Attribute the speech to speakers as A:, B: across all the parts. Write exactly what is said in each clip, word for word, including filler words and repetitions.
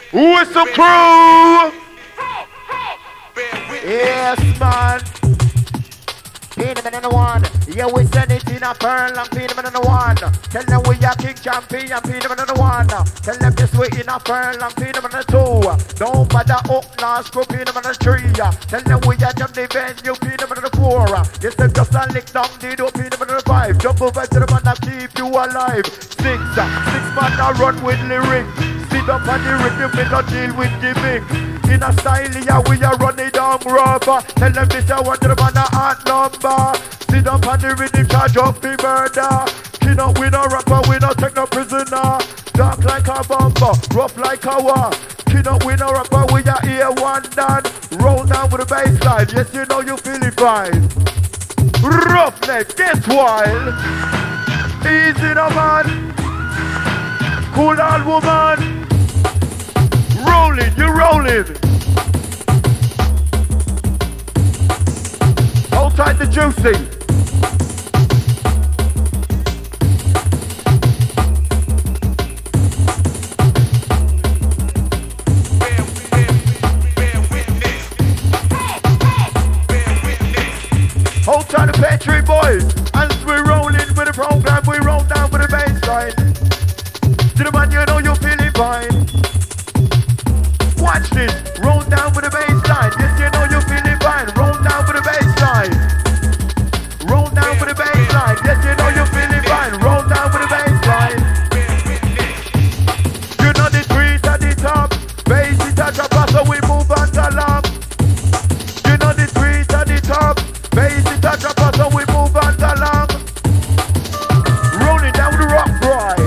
A: Whistle crew! Yes, man. Peanut and the one. Yeah, we send it in a pearl and peanut and the one. Tell them we are king champion, peanut and the one. Tell them this we in a pearl and peanut and the two. Don't bother up now, screw peanut and the three. Tell them we are jump the venue, peanut and the four. Yes, them just a lick down the door, peanut and the five. Jump over to the man that keep you alive. Six, six man a run with lyrics. Sit up on the rhythm, we don't deal with gimmick. In a style, yeah, we are running down rough. Tell them this I want to the man a hot number. Sit up on the rhythm, charge up the murder. King up, we no rapper, we no take no prisoner. Dark like a bomber, rough like a war. King up, we no rapper, we are here one done. Roll down with the bassline, yes you know you feel it fine. Roughneck, get wild. Easy no man. Cool on woman. Rolling, you rolling. Hold tight the juicy. Hold tight the Petri boys. As we rolling with the program, we roll down with the bassline. To the man, you know you're feeling fine. Watch this, roll down with the bassline. Yes, you know you're feeling fine. Roll down with the bassline. Roll down with the bassline. Yes, you know you're feeling fine. Roll down with the bassline. You know the trees at the top. Bass it at the top, so we move on the lap. You know the trees at the top. Bass it at the top, so we move on the lap. Rolling down with the rock ride.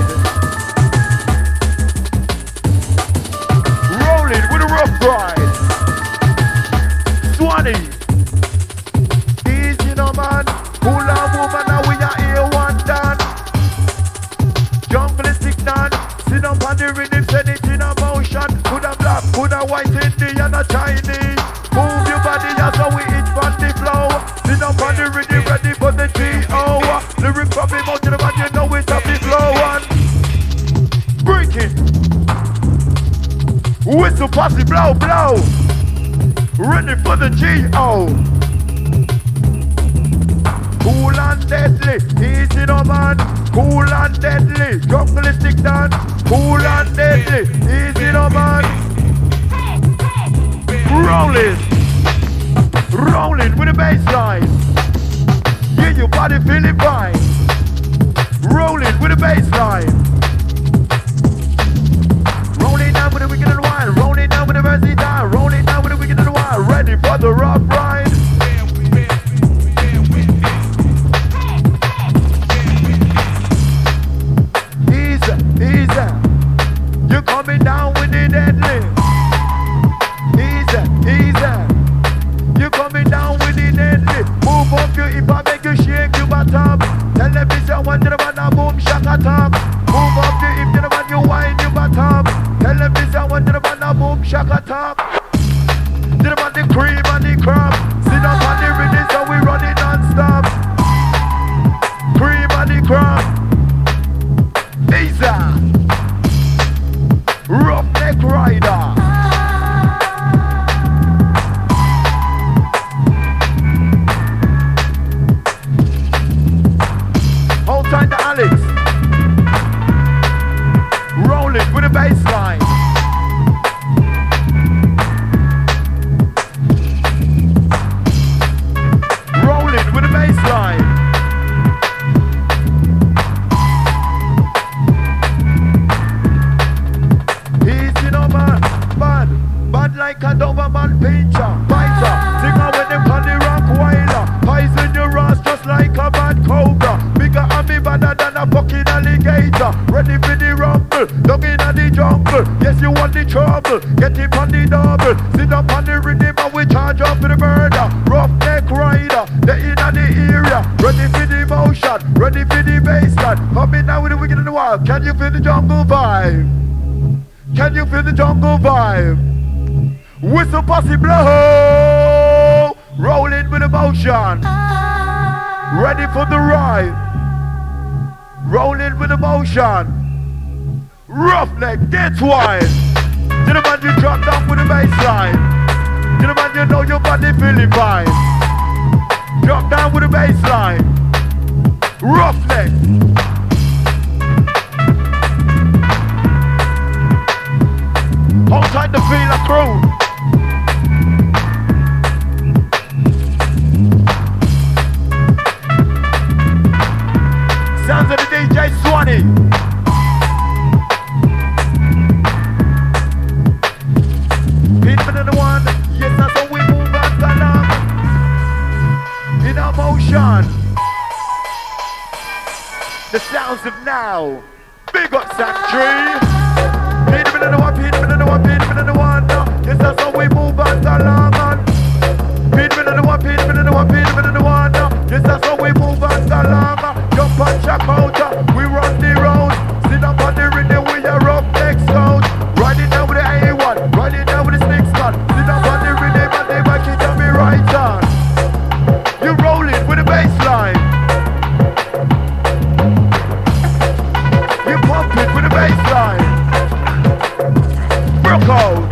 A: With a rough ride. Swanee. Easy no man. Cool on woman, now we are here one done. Jungle is sick done. Sit up on the rhythm, send it in a motion. Put a black, put a white Indian and a Chinese. Move your body as how we hit from the flow. Sit up on the rhythm, ready for the G O. Lyric from the mountain, man, you know it's up the flow. And break it. Whistle posse blow blow. Ready for the G O. Cool and deadly. Easy no man. Cool and deadly. Jungle is stick down. Cool and deadly. Easy no man. Rolling. Rolling with the bassline. Yeah, your body feeling fine. Rolling with the bassline. Rolling down with the wicked and wild, rolling down with the mercy down, rolling down with the wicked and wild, ready for the rough ride. Easy, easy, you're coming down with the deadly. Easy, easy, you're coming down with the deadly. Move up your hip and make you shake your bottom. Tell them it's a one to the man and boom, shaka top. Move up your hip to the man, you wind your bottom. Tell them this I want to the man a boom shaka top. To the man the cream and the crab. Sit up on the rhythm so we run it non-stop. Cream and the crab. Easy. Roughneck rider. Hold tight to Alex. Rolling with a bassline. Rolling with a bassline. Easy no man, bad, bad like a Doberman pincher, biter. Singer when them call the rock whiler. Poison your ass just like a bad cobra. Bigger and me badder than a fucking alligator. Ready for the rumble, down in the jungle. Yes, you want the trouble, get it on the double. Sit up on the rhythm and we charge up for the murder. Roughneck rider, they in the area. Ready for the motion, ready for the bassline. Coming now with the wicked in the wild. Can you feel the jungle vibe? Can you feel the jungle vibe? Whistle posse blow. Rolling with emotion. Ready for the ride. Rolling with emotion. Roughneck, get wild. To the man you drop down with the baseline. To the man you know your body feeling fine. Drop down with the baseline. Roughneck. Hold tight the feel of crew. Sounds of the D J Swanee. Pinman in the one. Yes, that's how we move and go along. In our motion. The sounds of now. Big up Sanctuary. Pinman in the one, Pinman in the one, Pinman in the one. Yes, that's how we move and go along. Pinman in the one, Pinman in the one, Pinman in the one. Yes, that's how we move and go along. Jump and check out, we run the road. Sit up on the rhythm, we are up next out. Riding down with the A one, riding down with the six gun. Sit up on the rhythm and they back it on me right on. You rolling with the baseline. You pumping with the baseline. Broke out.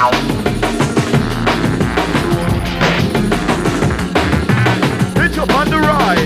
A: Pitch up on the ride.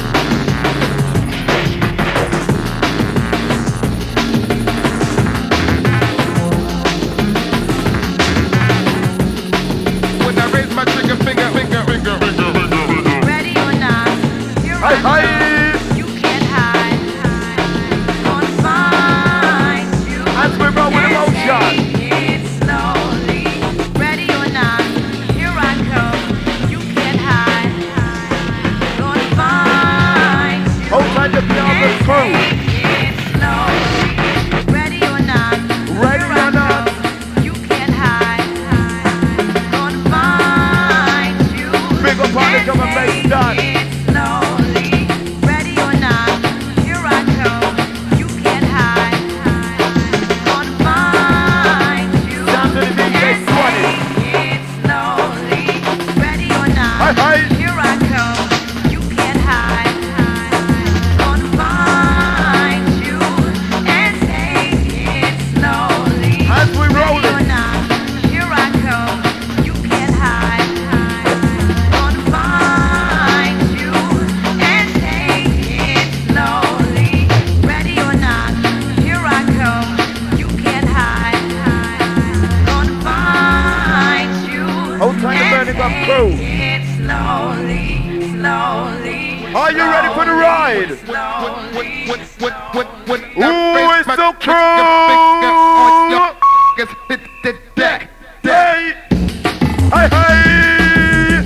B: When I raise my trigger finger, finger, finger, finger, finger.
C: Ready or not, here
A: Hi,
C: I
A: hi.
C: come. You can't hide. Gonna find you.
A: As we roll with emotion.
C: Take it slowly. Ready or not, here I come. You can't hide. Gonna find you.
A: Hold tight to be on the crew.
C: Take it slowly. Ready or not,
A: Ready
C: here I
A: or not.
C: come. You can't hide. Gonna find you.
A: Big up on the drum and bass done.
C: Take it slowly. Ready or not, here I come. You can't hide. Gonna find you.
A: Down to the D J Swanee.
C: Take it slowly. Ready or not,
A: Hi, hi.
C: here I come. You can't hide. Gonna find you and take it slowly.
A: As we roll
C: Ready or
A: it.
C: not, here I come. You can't hide. Gonna find you and take it slowly. Ready or not, here I come. You can't hide. Gonna find you.
A: Hold tight to
C: and
A: burning up
C: take
A: crew.
C: it slowly, slowly.
A: Are you ready for the ride?
C: Slowly.
B: When, when, when, when
A: Ooh,
B: I raise
A: it's
B: my
A: so
B: trigger finger on your
A: cool.
B: niggas, hit the deck.
A: Hey. Hi, hi.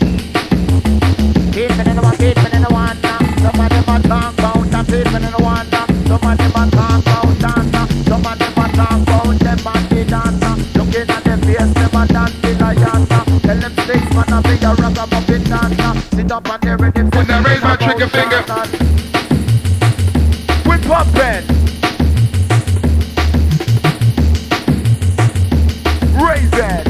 A: People in the one, people in the one. Somebody might talk about the people in the one. Somebody might talk about dancer. Somebody might talk about them and the dancer. Looking at them face, them a dance in a yonder. Tell them six man a big a ragamuffin dancer. Sit up and there with them.
B: When I raise my trigger finger.
A: We poppin'. Raise it.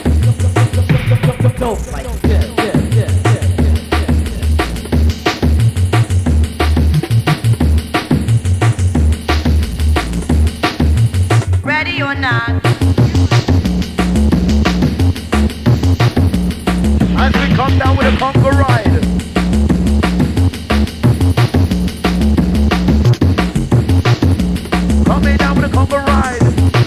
C: Ready or not,
A: As we come down with a conga ride. Coming down with a conga ride.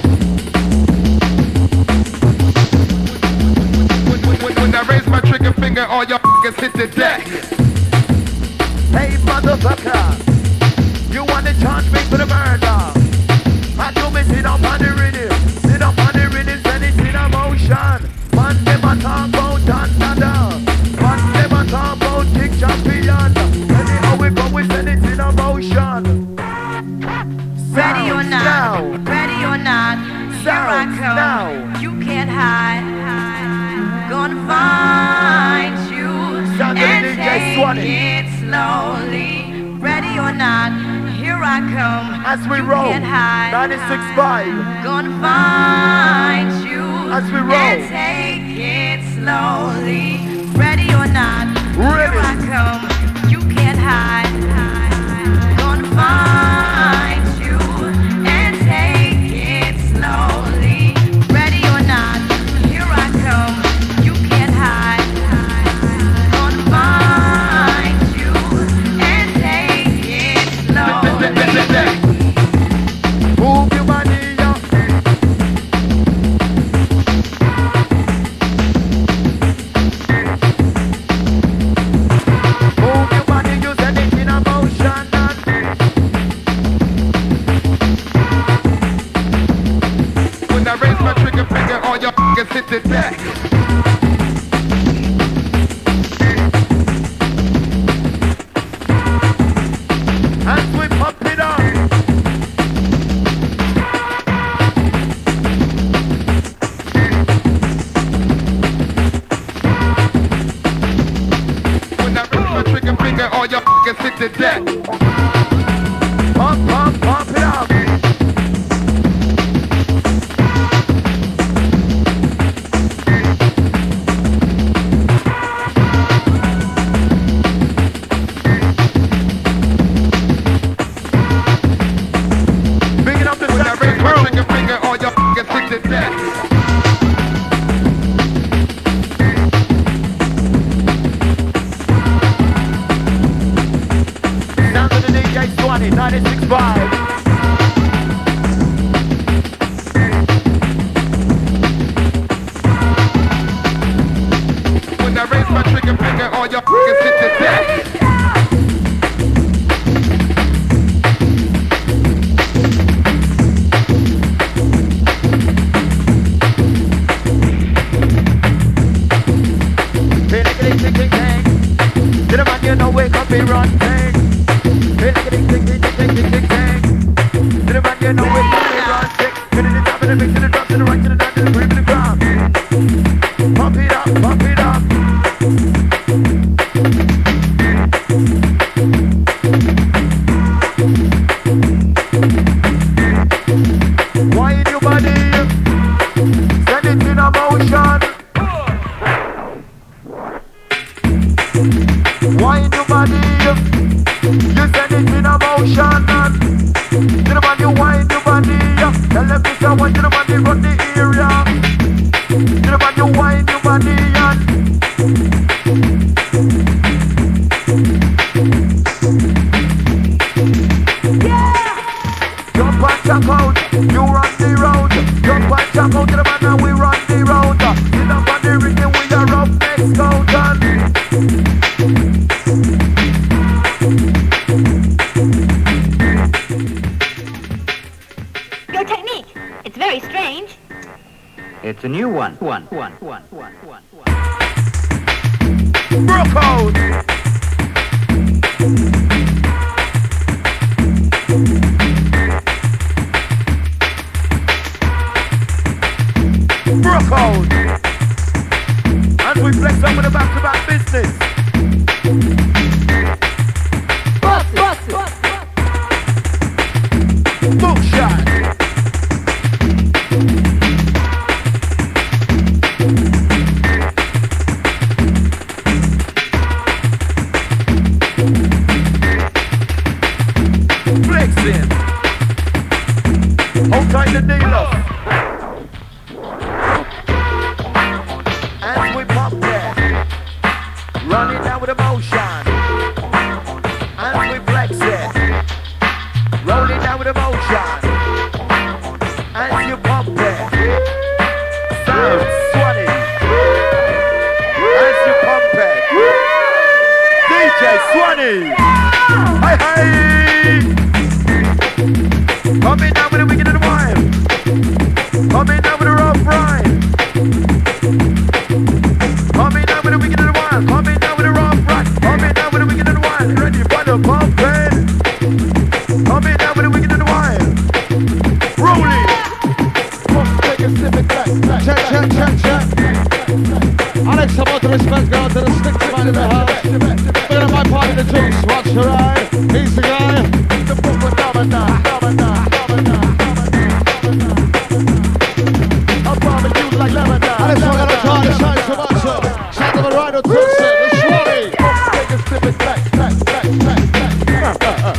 B: When, when, when, when I raise my trigger finger, all your niggas hit the deck.
A: Hey motherfucker, you want to charge me for the murder? I do me sit up on the rhythm, sit up on the rhythm, send it in a motion. Man never talk about that, nada. Man never talk about King Champion. Anyhow we go, we send it in a motion.
C: ready or
A: Sounds
C: not,
A: now.
C: ready or not, here I
A: Sounds
C: come.
A: now.
C: You can't hide. Gonna find you
A: Sound of the
C: and
A: D J
C: take
A: Swanee.
C: it slowly. Ready or not, here I come.
A: As we
C: you
A: roll,
C: can't hide.
A: ninety-six point five.
C: Gonna find you
A: As we roll.
C: and take it slowly. Ready or not,
A: Ready.
C: here I come. You can't hide. Gonna find you and take it slowly. Ready or not, here I come. You can't hide. Gonna find you and take it slowly.
A: Move your body up. Move your body, you send it in a motion.
B: When I raise my trigger finger, all your niggas hit the deck.
A: As we pump it up.
B: When I raise my trigger finger, all your niggas hit the deck.
A: Pump, pump, pump it up. Bigging up the
B: When I
A: Saxon
B: raise my
A: crew.
B: trigger finger, all your niggas hit the deck.
A: ninety-six point five.
B: When I raise my trigger finger, all your f***ing sit to death.
A: You know wake up and run thing. Feel like a ding ding ding ding ding ding ding. To the man you know wake up and run thing. Get in the top of the mix to the drop to the right to the down to the green to the ground. Pump it up, pump it up. Wind your body, send it in a motion. Wind your body, you send it in a motion. To the man you wind your body, tell them this I want to the man they run the area. To the man you wind your body, yeah. Jump and jump out, you run the road. Jump and jump out to the man and we run the road. Sit up on the ring and we are up next mountain.
D: Your technique, it's very strange.
E: It's a new one. One, one, one, one, one, one.
A: Broke out. Broke out. And we flex up with the back-to-back business. Bust it, bust it, bust it. Book shot. Flexing. Hold tight the dealer. As we pop there. Running down with emotion. As we flex it. Rolling down with emotion. As you pump it. Sound swanny. As you pump it. D J Swanny. Hey, hey. Coming down with the wicked and the wild. Coming down with the rough ride. Coming down with the wicked and the wild. Coming down with the rough ride. Coming down with the wicked and the wild. Ready for the pumping. Coming down with the wicked and the wild. Rolling. Take a sip and clap.
F: Check, check, check, check. Alex, some other respect going to the stick man in the house. Bit of my part in the jokes. Watch your eye. He's the guy.
A: The book of Domina. Domina. Like
F: Alex, we're gonna try to shine some up. Shine to the right or twist it. The Swanny.
A: Take a sip and clap, clap, clap, clap, clap.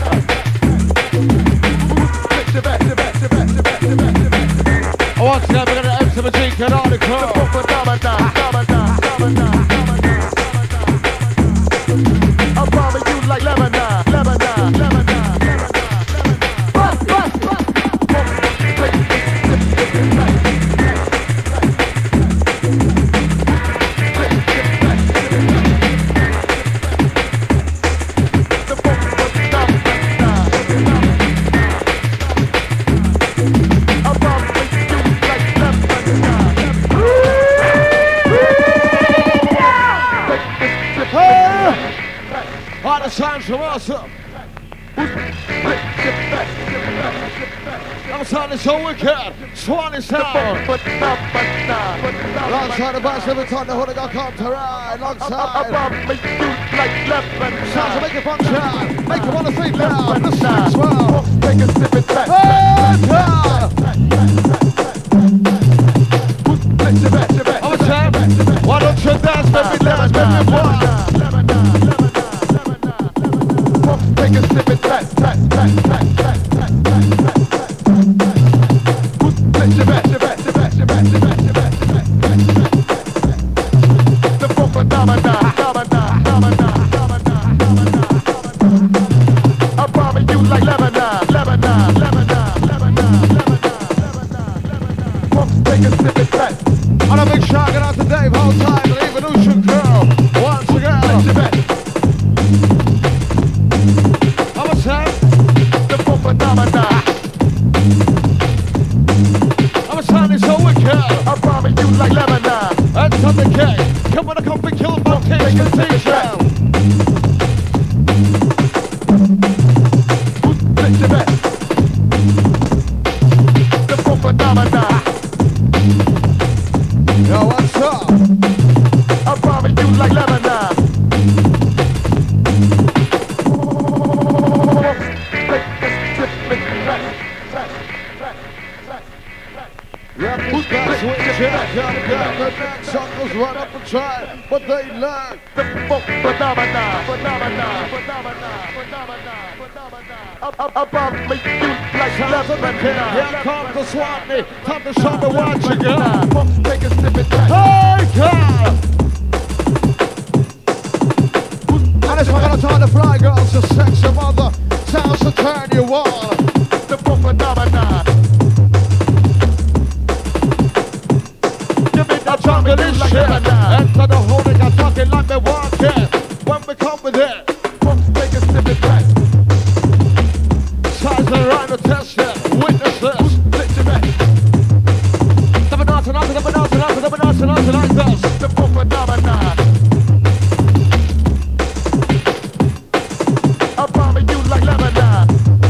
F: Once again, we're gonna enter the G canonical.
A: The book of Domina. Domina. Domina. I'll bomb you like Lebanon. Lebanon. Lebanon. Bust, bust, bust.
F: All the time from awesome. I'm sounding so wicked. Swanny sound. Alongside the bass every time the hood got come to ride. Alongside. Sounds to make it function. Make it wanna think loud. The sound swell.
A: Take a sip and clap.
F: I'm a champ. Why don't you dance, baby, dance, baby, boy?
A: Take a sip and clap, clap, clap, clap, clap, clap, clap, clap. The book of Domina, Domina, Domina, Domina, Domina. I bomb you like Lebanon.
B: Take a sip and back.
F: And a big shout out to Dave Whole Time and Evolution Girl. Once again. How much time?
B: The boom phenomena.
F: How much time is so wicked?
B: I promise you like Lebanon.
F: And on the cake. Come on, a coffee kill about
B: Take
F: taste
B: a
F: and
B: sip and
F: taste
B: back.
F: down.
B: Split your back. The boom phenomena.
F: Yo, what's up?
B: I promise you like Lebanon. Take a sip and back. Back, back, back, back.
F: Yeah, who's back? Switch it up, got it, got the next suckers run up and try, but they learn.
B: The boom phenomena. Phenomena. Phenomena. Phenomena. Phenomena. I, I, I promise you like
F: Sounds of the king,
B: Lebanon.
F: here comes the Swatney. Time to show me what you got.
B: Take a sip and back.
F: Hey, God! And it's not gonna try to fly, girls, to sex your mother. Sounds to turn you on.
B: The boom phenomena. Give me
F: I
B: that
F: talk
B: promise
F: this
B: you like
F: shit.
B: Lebanon.
F: Enter the holding, I talk it like me walk it. When we come with it,
B: Take a sip and back.
F: size the rhyme to test it. Witness this.
B: Split your back.
F: Never not to nothing, never not to nothing, never not to nothing like this.
B: The boom phenomena. I promise you like Lebanon.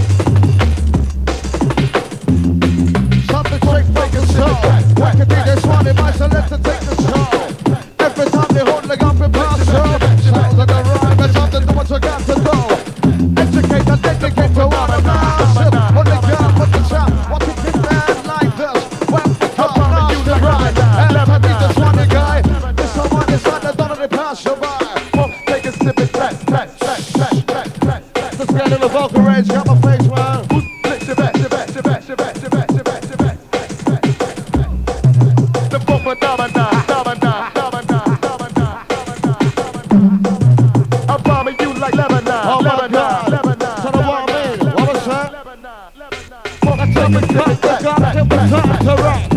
F: Something straight from the soul. What could be this one? It might select to take the show. Every time they hold like up in parcel. Sounds of the rhyme, it's something to what you got to do. Educate and dedicate to what I'm not. What they got, what the shot, what you can man like this. When we come, now you the ride. And never be this one guy. This someone is on the done and they pass you by.
B: Take a sip and back, back, back, back, back, back, back.
F: Let's get in the vocal range, got my face, man.
B: Split your back, your back, your back, your back, your back, your back, your back, back, back, back. The boom phenomena, phenomena, phenomena, phenomena, phenomena. I promise you like Lebanon,
F: Oh my
B: Lebanon,
F: God.
B: Lebanon,
F: So the one me, what was that?
B: Lebanon, Lebanon.
F: Let's have a cut, the gun, give the time to rap.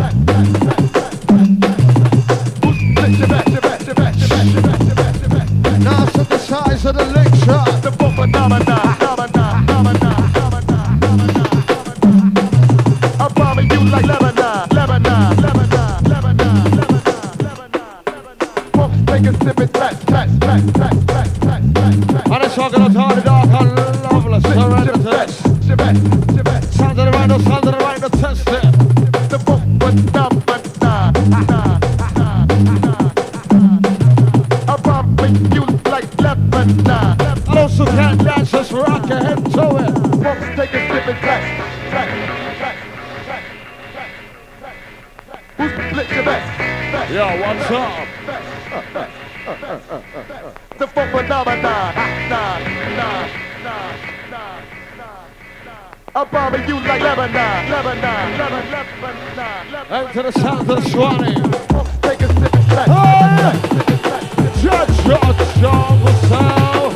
B: Split your back, your back, your back, your back, your back, your back, your back.
F: Now to the size of the lick shot.
B: The boom phenomena, phenomena, phenomena, phenomena, phenomena. I promise you like Lebanon, Lebanon, Lebanon, Lebanon, Lebanon, Lebanon, Lebanon. Take a sip and back, back, back, back, back, back, back, back.
F: And it's all gonna turn it dark and loveless. Surrender to this. Sound of the right, no sound of the right, no test it.
B: The boom phenomena. I promise you like Lebanon.
F: And also can't dance, just rock your head to it.
B: Take a sip and back, back, back, back, back, back, back. Who split your back, back?
F: Yo, what's up?
B: The boom phenomena. Nah, nah, nah, nah, nah, nah. I promise you like Lebanon, Lebanon, Lebanon, Lebanon, Lebanon.
F: And to the sound of the Swanee.
B: Take a sip and back,
F: Hey!
B: back, sip and back.
F: Judge your jungle sound.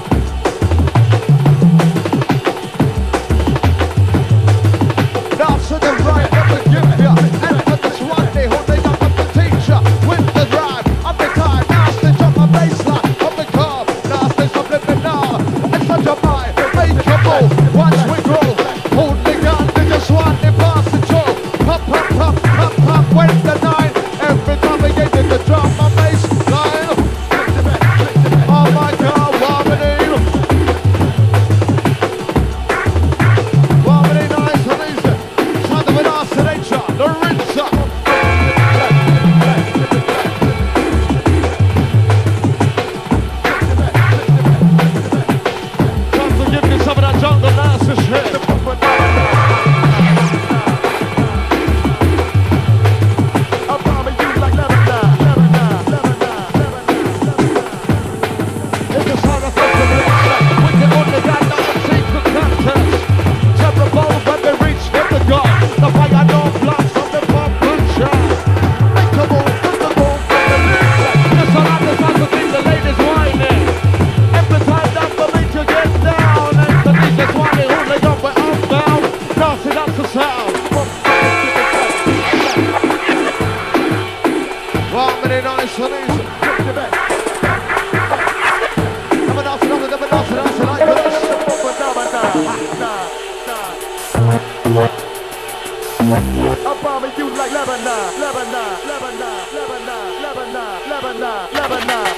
F: Now to the right, let me give ya. And to the Swanee, holding up the teacher. With the drive, up the time. Now stitch up my baseline, up the curve. Now stitch up living now. It's such a mind, make a move. Watch we grow. Hold the gun, to the Swanee, pass the joke. Pop, pop, pop, pop, pop, with the nine. Every time we get in the drum, my baseline. Oh my God, wow, really nice and easy. Never dance, never, never dance, dance like this.
B: Above you like Lebanon, Lebanon, Lebanon, Lebanon, Lebanon, Lebanon, Lebanon.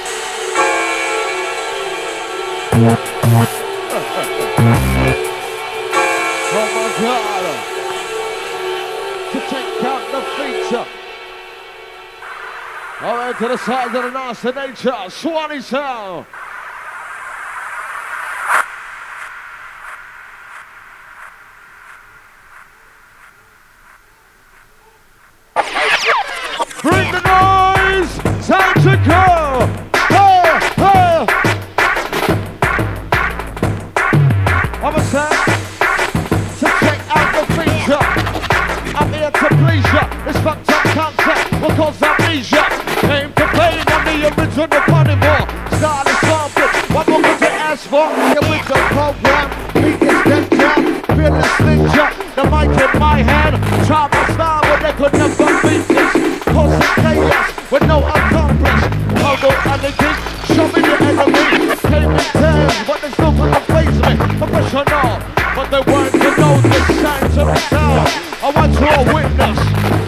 F: Oh my God! To take out the feature. All right, to the side of the nasty nature, Swanee Sound. Bring the noise! Time to go! Hey, hey. I'm a sound to check out the feature. I'm here to please ya. This fucked up concept will cause amnesia. Came to play on the original carnivore. Style is something. What more could you ask for? Here with the program. Beat is dead down. Fearless ninja. The mic in my hand. Try my style, but they could never beat this. Causing chaos with no accomplice. Total anarchy, show me the enemy. Came in tears, but they still couldn't face me. Professional, but they weren't to know this signs of the sound. I want you a witness.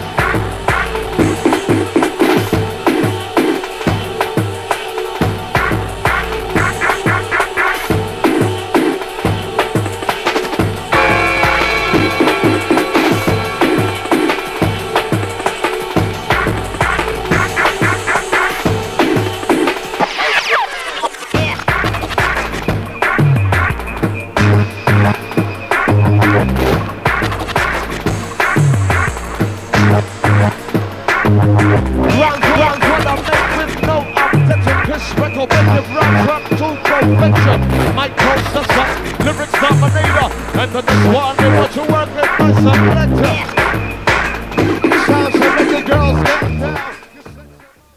F: Might cost us up, lyrics dominator, and the next one they want to work with my selector.